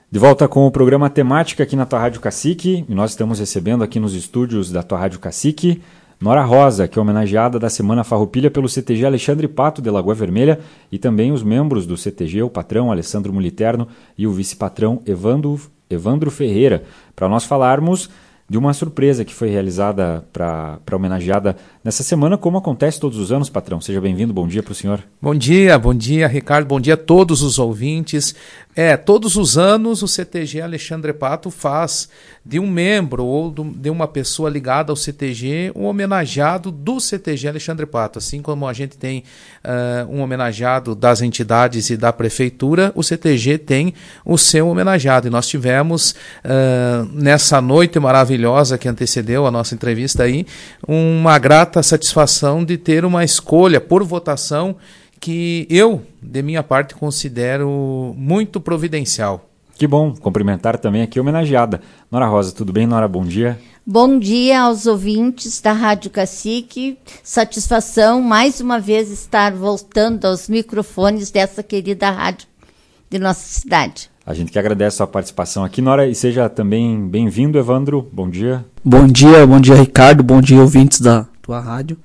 De volta com o programa Temática aqui na tua Rádio Cacique, e nós estamos recebendo aqui nos estúdios da tua Rádio Cacique Nora Rosa, que é homenageada da Semana Farroupilha pelo CTG Alexandre Pato de Lagoa Vermelha, e também os membros do CTG, o patrão Alessandro Muliterno e o vice-patrão Evandro Ferreira, para nós falarmos de uma surpresa que foi realizada para homenageada nessa semana, como acontece todos os anos, patrão. Seja bem-vindo, bom dia para o senhor. Bom dia, Ricardo, bom dia a todos os ouvintes. Todos os anos o CTG Alexandre Pato faz de um membro ou de uma pessoa ligada ao CTG um homenageado do CTG Alexandre Pato. Assim como a gente tem um homenageado das entidades e da prefeitura, o CTG tem o seu homenageado. E nós tivemos nessa noite maravilhosa que antecedeu a nossa entrevista aí, uma grata satisfação de ter uma escolha por votação que eu, de minha parte, considero muito providencial. Que bom, cumprimentar também aqui a homenageada. Nora Rosa, tudo bem, Nora? Bom dia. Bom dia aos ouvintes da Rádio Cacique. Satisfação, mais uma vez, estar voltando aos microfones dessa querida rádio de nossa cidade. A gente que agradece a sua participação aqui, Nora, e seja também bem-vindo, Evandro. Bom dia. Bom dia, Ricardo. Bom dia, ouvintes da tua rádio.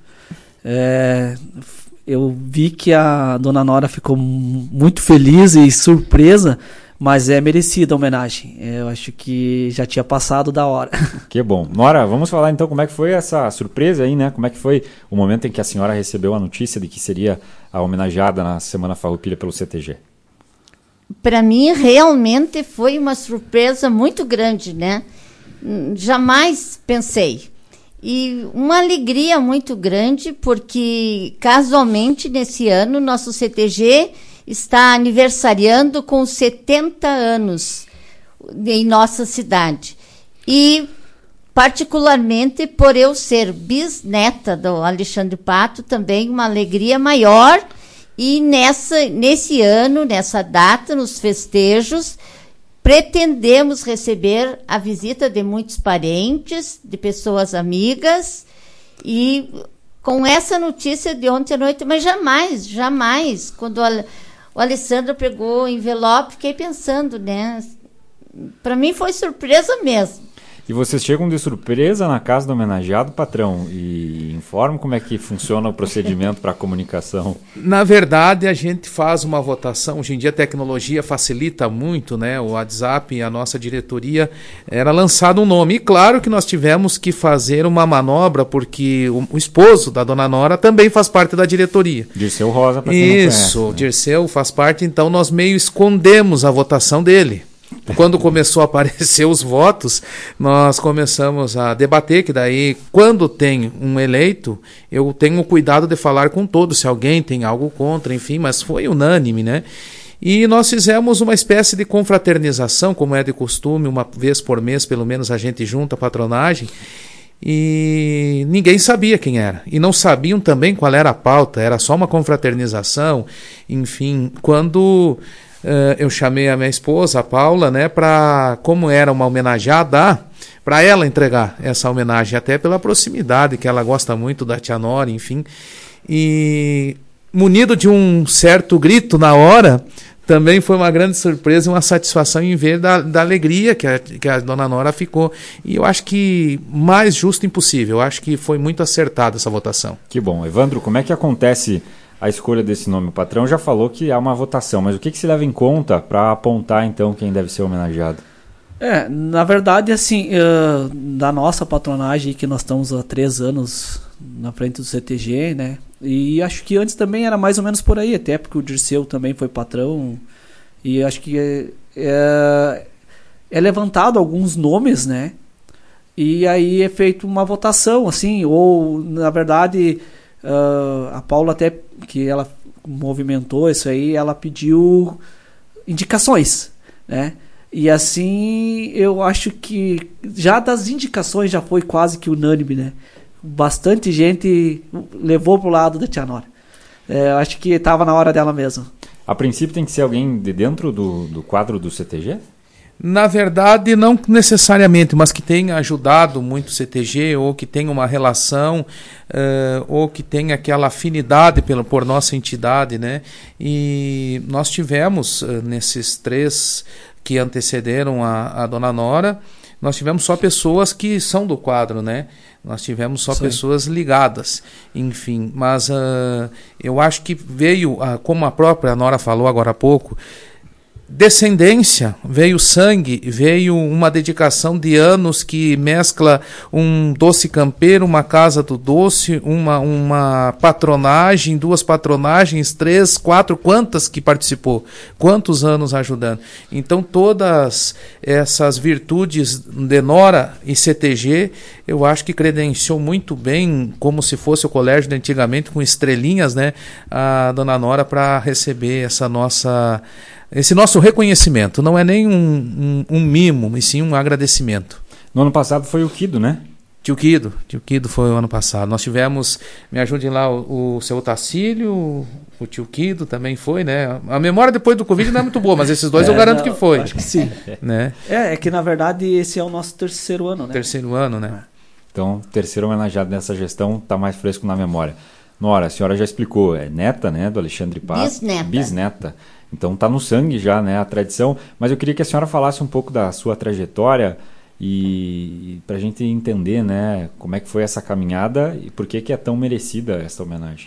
Eu vi que a dona Nora ficou muito feliz e surpresa, mas é merecida a homenagem. Eu acho que já tinha passado da hora. Que bom. Nora, vamos falar então como é que foi essa surpresa aí, né? Como é que foi o momento em que a senhora recebeu a notícia de que seria a homenageada na Semana Farroupilha pelo CTG? Para mim, realmente foi uma surpresa muito grande, né? Jamais pensei. E uma alegria muito grande, porque casualmente nesse ano nosso CTG está aniversariando com 70 anos em nossa cidade. E particularmente por eu ser bisneta do Alexandre Pato, também uma alegria maior. E nesse ano, nessa data, nos festejos, pretendemos receber a visita de muitos parentes, de pessoas amigas, e com essa notícia de ontem à noite, mas jamais, quando o Alessandro pegou o envelope, fiquei pensando, né? Para mim foi surpresa mesmo. E vocês chegam de surpresa na casa do homenageado, patrão, e informam como é que funciona o procedimento para a comunicação? Na verdade, a gente faz uma votação. Hoje em dia a tecnologia facilita muito, né? O WhatsApp e a nossa diretoria era lançado um nome. E claro que nós tivemos que fazer uma manobra, porque o esposo da dona Nora também faz parte da diretoria. Dirceu Rosa, para quem não conhece. Isso, né? Dirceu faz parte, então nós meio escondemos a votação dele. Quando começou a aparecer os votos, nós começamos a debater, que daí, quando tem um eleito, eu tenho o cuidado de falar com todos, se alguém tem algo contra, enfim, mas foi unânime, né? E nós fizemos uma espécie de confraternização, como é de costume, uma vez por mês, pelo menos, a gente junta a patronagem, e ninguém sabia quem era. E não sabiam também qual era a pauta, era só uma confraternização, enfim, quando... eu chamei a minha esposa, a Paula, né, como era uma homenageada, para ela entregar essa homenagem, até pela proximidade, que ela gosta muito da tia Nora, enfim. E munido de um certo grito na hora, também foi uma grande surpresa e uma satisfação em ver da alegria que a dona Nora ficou. E eu acho que mais justo impossível, eu acho que foi muito acertada essa votação. Que bom. Evandro, como é que acontece a escolha desse nome? O patrão já falou que há uma votação, mas o que se leva em conta para apontar, então, quem deve ser homenageado? Na verdade, assim, da nossa patronagem, que nós estamos há 3 anos na frente do CTG, né? E acho que antes também era mais ou menos por aí, até porque o Dirceu também foi patrão, e acho que é levantado alguns nomes, né? E aí é feito uma votação, assim, ou, na verdade... a Paula, até que ela movimentou isso aí, ela pediu indicações, né? E assim, eu acho que já das indicações já foi quase que unânime, né? Bastante gente levou pro lado da tia Nora. Eu acho que estava na hora dela mesmo. A princípio tem que ser alguém de dentro do quadro do CTG? Na verdade, não necessariamente, mas que tenha ajudado muito o CTG, ou que tenha uma relação, ou que tenha aquela afinidade por nossa entidade, né? E nós tivemos, nesses 3 que antecederam a Dona Nora, nós tivemos só pessoas que são do quadro, né? Nós tivemos só pessoas ligadas, enfim. Mas eu acho que veio, como a própria Nora falou agora há pouco, descendência, veio sangue, veio uma dedicação de anos que mescla um doce campeiro, uma casa do doce, uma patronagem, 2 patronagens, 3, 4, quantas que participou, quantos anos ajudando. Então todas essas virtudes de Nora e CTG, eu acho que credenciou muito bem, como se fosse o colégio de antigamente, com estrelinhas, né, a Dona Nora, para receber esse nosso reconhecimento. Não é nem um mimo, e sim um agradecimento. No ano passado foi o Quido, né? Tio Quido foi o ano passado. Nós tivemos, me ajudem lá, o seu Otacílio, o tio Quido também foi, né? A memória depois do Covid não é muito boa, mas esses 2 eu garanto que foi. Acho que sim. Né? É que na verdade esse é o nosso 3º ano, né? 3º ano, né? Então, 3º homenageado nessa gestão está mais fresco na memória. Nora, a senhora já explicou, é neta, né, do Alexandre Pato. Bisneta. Então está no sangue já, né, a tradição. Mas eu queria que a senhora falasse um pouco da sua trajetória e para a gente entender, né, como é que foi essa caminhada e por que é tão merecida essa homenagem.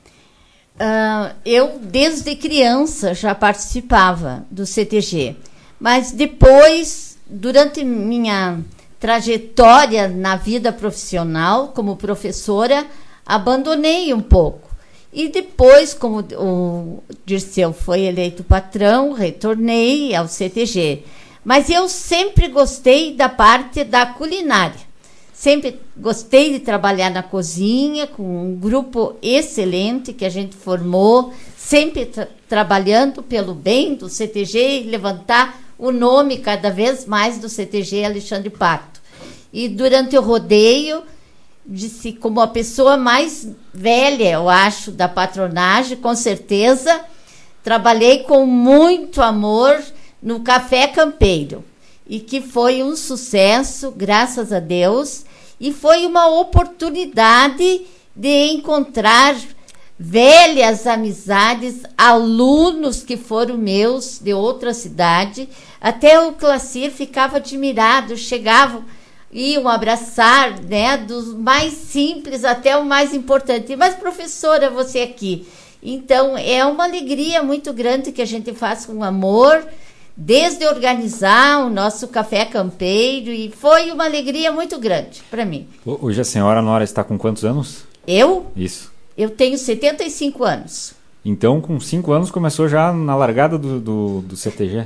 Eu, desde criança, já participava do CTG. Mas depois, durante minha trajetória na vida profissional como professora, abandonei um pouco. E depois, como o Dirceu foi eleito patrão, retornei ao CTG. Mas eu sempre gostei da parte da culinária. Sempre gostei de trabalhar na cozinha, com um grupo excelente que a gente formou, sempre trabalhando pelo bem do CTG e levantar o nome cada vez mais do CTG Alexandre Pato. E durante o rodeio, disse, como a pessoa mais velha, eu acho, da patronagem, com certeza, trabalhei com muito amor no Café Campeiro, e que foi um sucesso, graças a Deus, e foi uma oportunidade de encontrar velhas amizades, alunos que foram meus de outra cidade. Até o Clacir ficava admirado, chegavam, iam abraçar, né, dos mais simples até o mais importante. Mas, professora, você aqui. Então, é uma alegria muito grande que a gente faz com amor, desde organizar o nosso Café Campeiro, e foi uma alegria muito grande para mim. Hoje a senhora, Nora, está com quantos anos? Eu? Isso. Eu tenho 75 anos. Então, com 5 anos, começou já na largada do CTG?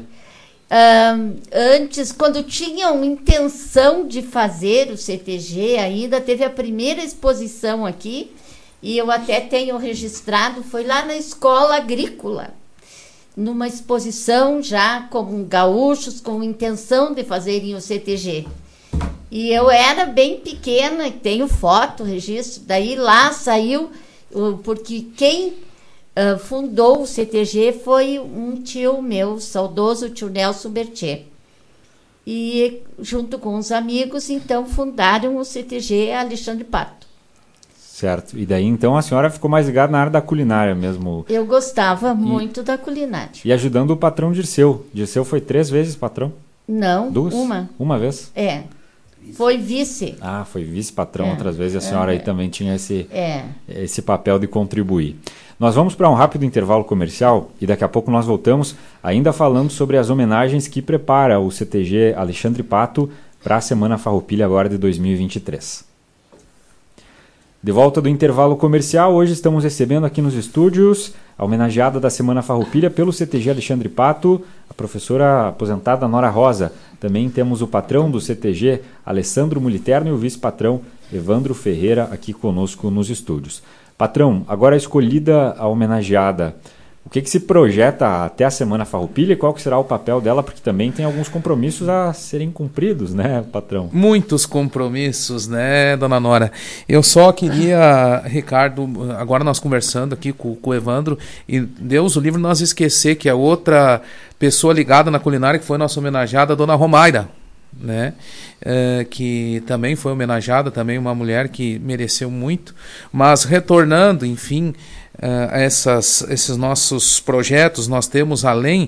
Antes, quando tinham intenção de fazer o CTG, ainda teve a primeira exposição aqui, e eu até tenho registrado, foi lá na escola agrícola, numa exposição já com gaúchos, com intenção de fazerem o CTG. E eu era bem pequena, tenho foto, registro, daí lá saiu, porque quem fundou o CTG foi um tio meu, saudoso tio Nelson Berthier. E junto com os amigos, então, fundaram o CTG Alexandre Pato. Certo. E daí, então, a senhora ficou mais ligada na área da culinária mesmo. Eu gostava muito da culinária. E ajudando o patrão Dirceu. Dirceu foi 3 vezes patrão? Não, 2? uma. Uma vez? É. Foi vice. Ah, foi vice-patrão outras vezes. E a senhora aí também tinha esse papel de contribuir. Nós vamos para um rápido intervalo comercial e daqui a pouco nós voltamos ainda falando sobre as homenagens que prepara o CTG Alexandre Pato para a Semana Farroupilha agora de 2023. De volta do intervalo comercial, hoje estamos recebendo aqui nos estúdios a homenageada da Semana Farroupilha pelo CTG Alexandre Pato, a professora aposentada Nora Rosa. Também temos o patrão do CTG, Alessandro Muliterno, e o vice-patrão Evandro Ferreira aqui conosco nos estúdios. Patrão, agora escolhida a homenageada, O que se projeta até a Semana Farroupilha e qual que será o papel dela? Porque também tem alguns compromissos a serem cumpridos, né, patrão? Muitos compromissos, né, dona Nora? Eu só queria, Ricardo, agora nós conversando aqui com o Evandro, e Deus o livre nós esquecer que a outra pessoa ligada na culinária que foi nossa homenageada, a dona Romaira, né? Que também foi homenageada, também uma mulher que mereceu muito, mas retornando, enfim, esses nossos projetos, nós temos, além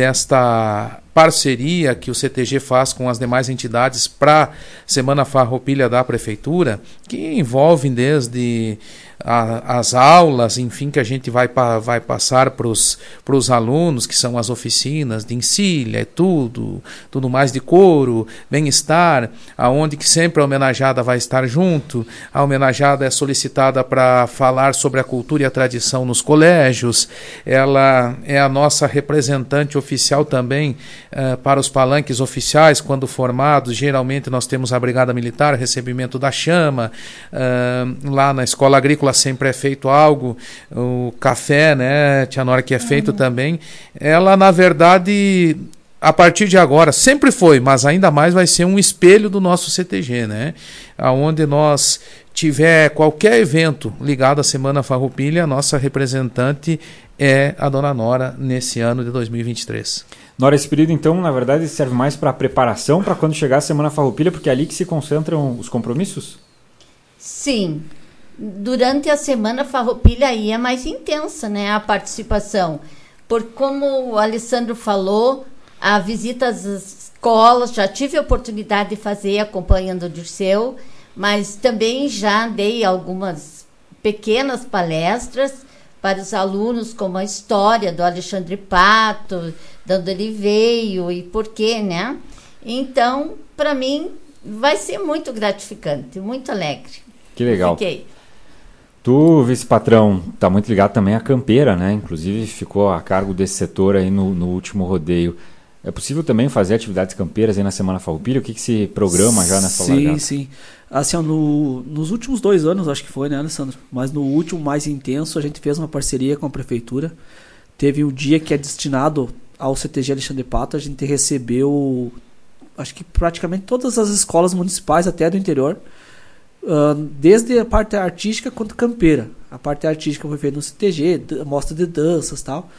desta parceria que o CTG faz com as demais entidades para Semana Farroupilha da Prefeitura, que envolvem desde as aulas, enfim, que a gente vai passar para os alunos, que são as oficinas de encilha, tudo mais de couro, bem-estar, aonde que sempre a homenageada vai estar junto. A homenageada é solicitada para falar sobre a cultura e a tradição nos colégios. Ela é a nossa representante oficial também para os palanques oficiais, quando formados. Geralmente nós temos a Brigada Militar, recebimento da chama, lá na Escola Agrícola sempre é feito algo, o café, né, tia Nora, que é feito também. Ela, na verdade, a partir de agora, sempre foi, mas ainda mais vai ser um espelho do nosso CTG, né? Aonde nós tiver qualquer evento ligado à Semana Farroupilha, a nossa representante é a dona Nora nesse ano de 2023. Nora, esse período, então, na verdade, serve mais para preparação para quando chegar a Semana Farroupilha, porque é ali que se concentram os compromissos? Sim. Durante a Semana Farroupilha aí é mais intensa, né, a participação. Porque, como o Alessandro falou, a visita às escolas, já tive a oportunidade de fazer acompanhando o Dirceu, mas também já dei algumas pequenas palestras para os alunos, como a história do Alexandre Pato, de onde ele veio e por quê, né? Então, para mim, vai ser muito gratificante, muito alegre. Que legal. Fiquei. Tu, vice-patrão, está muito ligado também à campeira, né? Inclusive ficou a cargo desse setor aí no último rodeio. É possível também fazer atividades campeiras aí na Semana Farroupilha? O que se programa já nessa largada? Sim. Assim, nos últimos 2 anos, acho que foi, né, Alessandro? Mas no último, mais intenso, a gente fez uma parceria com a Prefeitura. Teve o dia que é destinado ao CTG Alexandre Pato. A gente recebeu, acho que praticamente todas as escolas municipais, até do interior, desde a parte artística quanto campeira. A parte artística foi feita no CTG, mostra de danças e tal.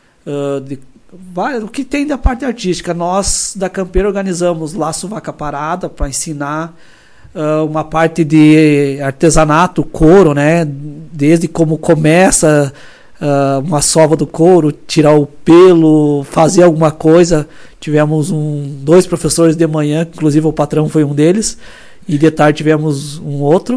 O que tem da parte artística? Nós da campeira organizamos Laço Vaca Parada para ensinar uma parte de artesanato, couro, né? Desde como começa uma sova do couro, tirar o pelo, fazer alguma coisa. Tivemos 2 professores de manhã, inclusive o patrão foi um deles, e de tarde tivemos um outro.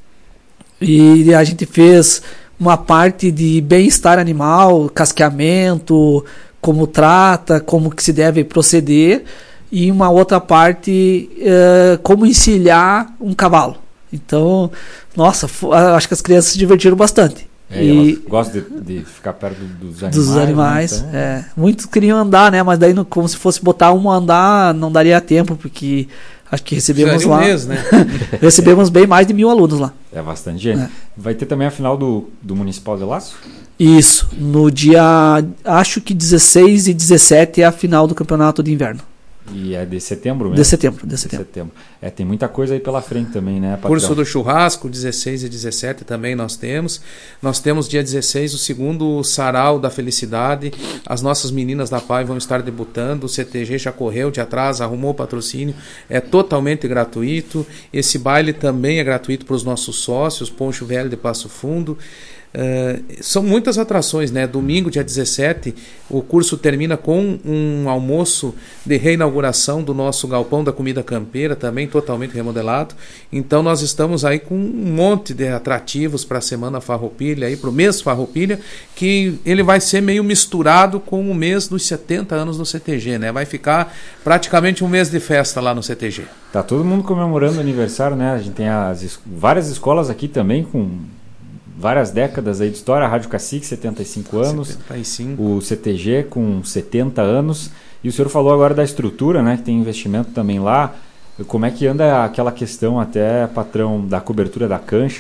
E a gente fez uma parte de bem-estar animal, casqueamento, como trata, como que se deve proceder, e uma outra parte, como encilhar um cavalo. Então, nossa, acho que as crianças se divertiram bastante. Elas gostam de ficar perto dos animais. Dos animais, né? Então... Muitos queriam andar, né? Mas daí, como se fosse botar um a andar, não daria tempo, porque acho que recebemos lá. Né? Recebemos bem mais de 1000 alunos lá. É bastante gente. Vai ter também a final do Municipal de Laço? Isso, no dia, acho que 16 e 17 é a final do campeonato de inverno. E é de setembro mesmo? De setembro. Tem muita coisa aí pela frente também, né, patrão? Curso do churrasco, 16 e 17 também nós temos. Nós temos dia 16 o segundo Sarau da Felicidade. As nossas meninas da PAI vão estar debutando. O CTG já correu de atrás, arrumou o patrocínio. É totalmente gratuito. Esse baile também é gratuito para os nossos sócios, Poncho Velho de Passo Fundo. São muitas atrações, né? Domingo, dia 17, o curso termina com um almoço de reinauguração do nosso galpão da comida campeira, também totalmente remodelado. Então nós estamos aí com um monte de atrativos para a Semana Farroupilha, para o mês Farroupilha, que ele vai ser meio misturado com o mês dos 70 anos do CTG, né? Vai ficar praticamente um mês de festa lá no CTG. Tá todo mundo comemorando o aniversário, né? A gente tem várias escolas aqui também com várias décadas aí de história. A Rádio Cacique, 75 anos. 75. O CTG com 70 anos. E o senhor falou agora da estrutura, né? Que tem investimento também lá. Como é que anda aquela questão até, patrão, da cobertura da cancha?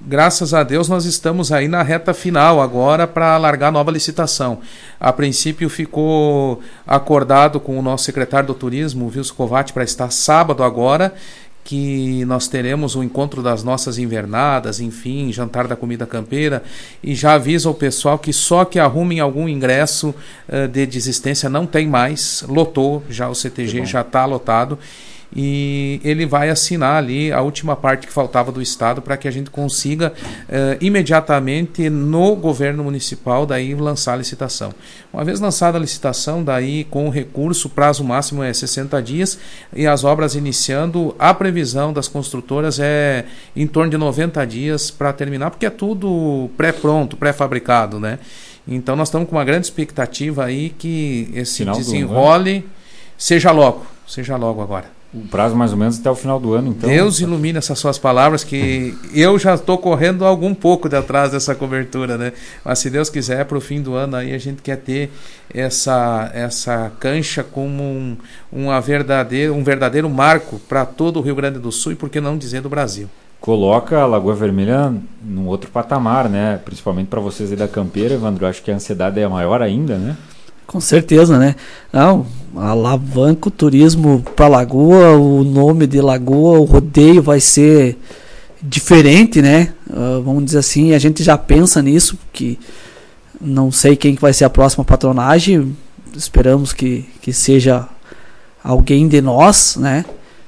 graças a Deus nós estamos aí na reta final agora para largar a nova licitação. A princípio ficou acordado com o nosso secretário do Turismo, o Wilson Covatti, para estar sábado agora, que nós teremos o encontro das nossas invernadas, enfim, jantar da comida campeira, e já avisa o pessoal que só que arrumem algum ingresso de desistência, não tem mais, lotou, já o CTG já está lotado, e ele vai assinar ali a última parte que faltava do Estado para que a gente consiga imediatamente no governo municipal daí lançar a licitação. Uma vez lançada a licitação, daí com o recurso, o prazo máximo é 60 dias e as obras iniciando, a previsão das construtoras é em torno de 90 dias para terminar, porque é tudo pré-pronto, pré-fabricado, né? Então nós estamos com uma grande expectativa aí que esse Final desenrole seja logo agora. O prazo mais ou menos até o final do ano, então. Deus ilumine essas suas palavras, que eu já estou correndo algum pouco de atrás dessa cobertura, né? Mas se Deus quiser, para o fim do ano aí a gente quer ter essa cancha como um verdadeiro marco para todo o Rio Grande do Sul e, por que não dizer, do Brasil. Coloca a Lagoa Vermelha num outro patamar, né? Principalmente para vocês aí da Campeira, Evandro. Acho que a ansiedade é maior ainda, né? Com certeza, né? Não, alavanca o turismo para Lagoa, o nome de Lagoa, o rodeio vai ser diferente, né? Vamos dizer assim, a gente já pensa nisso, porque não sei quem que vai ser a próxima patronagem, esperamos que seja alguém de nós, né?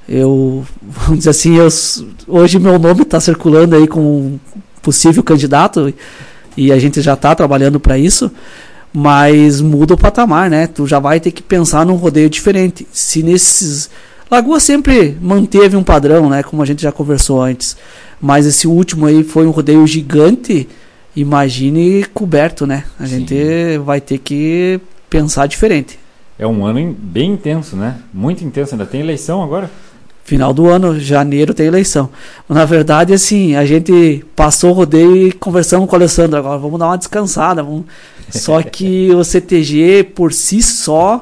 Vamos dizer assim, hoje meu nome está circulando aí com um possível candidato e a gente já está trabalhando para isso. Mas muda o patamar, né? Tu já vai ter que pensar num rodeio diferente. Se nesses... Lagoa sempre manteve um padrão, né? Como a gente já conversou antes. Mas esse último aí foi um rodeio gigante. Imagine coberto, né? A gente vai ter que pensar diferente. É um ano bem intenso, né? Muito intenso. Ainda tem eleição agora? Final do ano, janeiro, tem eleição. Na verdade, assim, a gente passou o rodeio e conversamos com o Alessandro. Agora vamos dar uma descansada. Só que o CTG, por si só,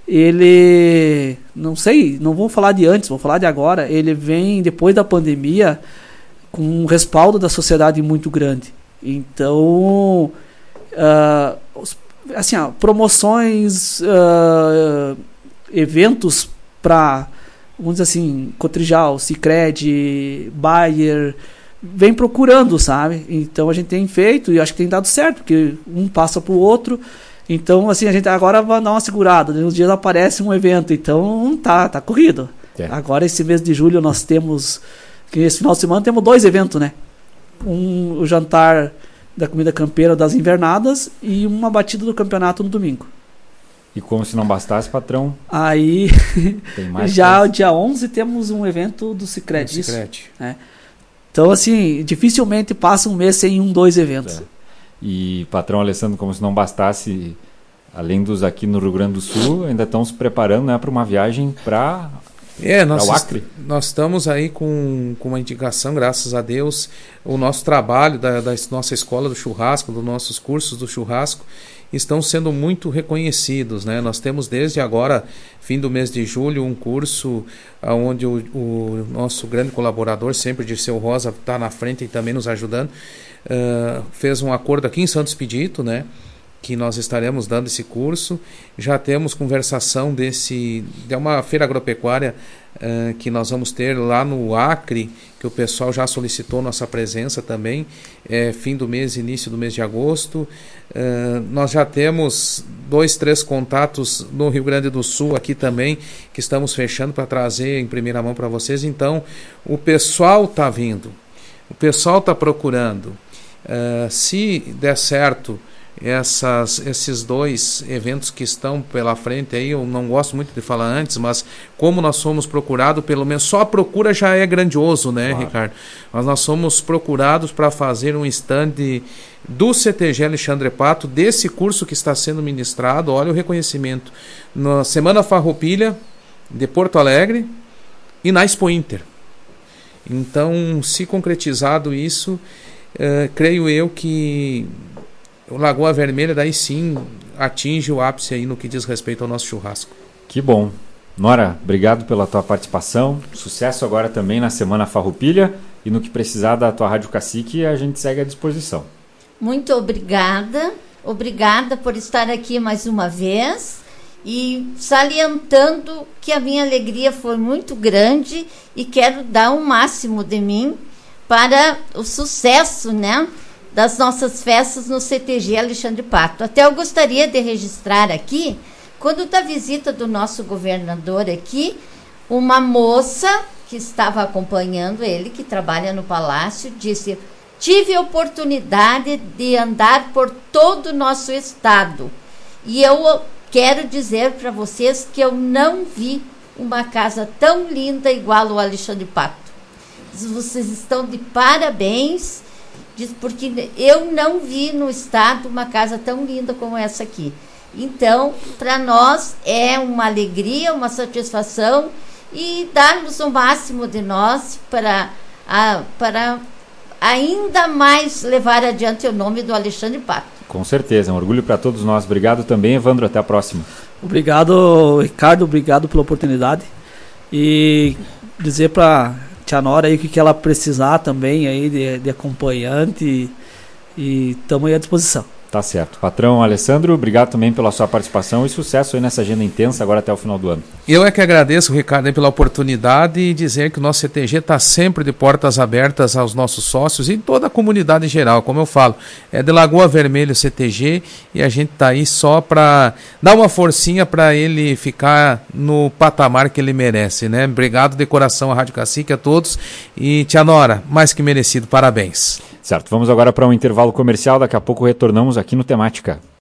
ele... Não sei, não vou falar de antes, vou falar de agora. Ele vem, depois da pandemia, com um respaldo da sociedade muito grande. Então, assim, promoções, eventos para... Vamos dizer assim, Cotrijal, Sicredi, Bayer, vem procurando, sabe? Então a gente tem feito e acho que tem dado certo, porque um passa para o outro. Então, assim, a gente agora vai dar uma segurada. Uns dias aparece um evento, então tá corrido. Agora, esse mês de julho, nós temos, esse final de semana, temos 2 eventos, né? O jantar da comida campeira das invernadas e uma batida do campeonato no domingo. E como se não bastasse, patrão. Aí, já o dia 11 temos um evento do Sicredi. Né? Então, assim, dificilmente passa um mês sem 2 eventos. E, patrão Alessandro, como se não bastasse, além dos aqui no Rio Grande do Sul, ainda estão se preparando, né, para uma viagem para o Acre. Nós estamos aí com uma indicação, graças a Deus, o nosso trabalho da nossa escola do churrasco, dos nossos cursos do churrasco, estão sendo muito reconhecidos, né? Nós temos desde agora, fim do mês de julho, um curso onde o nosso grande colaborador, sempre Dirceu Rosa, está na frente e também nos ajudando, fez um acordo aqui em Santos Expedito, né? Que nós estaremos dando esse curso. Já temos conversação de uma feira agropecuária que nós vamos ter lá no Acre, que o pessoal já solicitou nossa presença também, fim do mês, início do mês de agosto. Nós já temos 2, 3 contatos no Rio Grande do Sul aqui também, que estamos fechando para trazer em primeira mão para vocês. Então, o pessoal está vindo, o pessoal está procurando. Se der certo esses 2 eventos que estão pela frente aí, eu não gosto muito de falar antes, mas como nós somos procurados, pelo menos só a procura já é grandioso, né, claro. Ricardo? Mas nós somos procurados para fazer um stand do CTG Alexandre Pato, desse curso que está sendo ministrado. Olha o reconhecimento na Semana Farroupilha de Porto Alegre e na Expo Inter. Então, se concretizado isso, creio eu que o Lagoa Vermelha daí sim atinge o ápice aí no que diz respeito ao nosso churrasco. Que bom. Nora, obrigado pela tua participação. Sucesso agora também na Semana Farroupilha e no que precisar da tua Rádio Cacique, a gente segue à disposição. Muito obrigada. Obrigada por estar aqui mais uma vez e salientando que a minha alegria foi muito grande e quero dar o máximo de mim para o sucesso, né, das nossas festas no CTG Alexandre Pato. Até eu gostaria de registrar aqui, quando da visita do nosso governador aqui, uma moça que estava acompanhando ele, que trabalha no palácio, disse: tive a oportunidade de andar por todo o nosso estado e eu quero dizer para vocês que eu não vi uma casa tão linda igual o Alexandre Pato. Vocês estão de parabéns, porque eu não vi no estado uma casa tão linda como essa aqui. Então, para nós é uma alegria, uma satisfação e darmos o máximo de nós para ainda mais levar adiante o nome do Alexandre Pato. Com certeza, um orgulho para todos nós. Obrigado também, Evandro, até a próxima. Obrigado, Ricardo, obrigado pela oportunidade e dizer para tia Nora aí o que ela precisar também aí de acompanhante e estamos aí à disposição. Tá certo. Patrão Alessandro, obrigado também pela sua participação e sucesso aí nessa agenda intensa agora até o final do ano. Eu é que agradeço, Ricardo, pela oportunidade e dizer que o nosso CTG está sempre de portas abertas aos nossos sócios e toda a comunidade em geral. Como eu falo, é de Lagoa Vermelha o CTG e a gente está aí só para dar uma forcinha para ele ficar no patamar que ele merece, né? Obrigado de coração à Rádio Cacique, a todos. E tia Nora, mais que merecido, parabéns. Certo, vamos agora para um intervalo comercial, daqui a pouco retornamos aqui no Temática.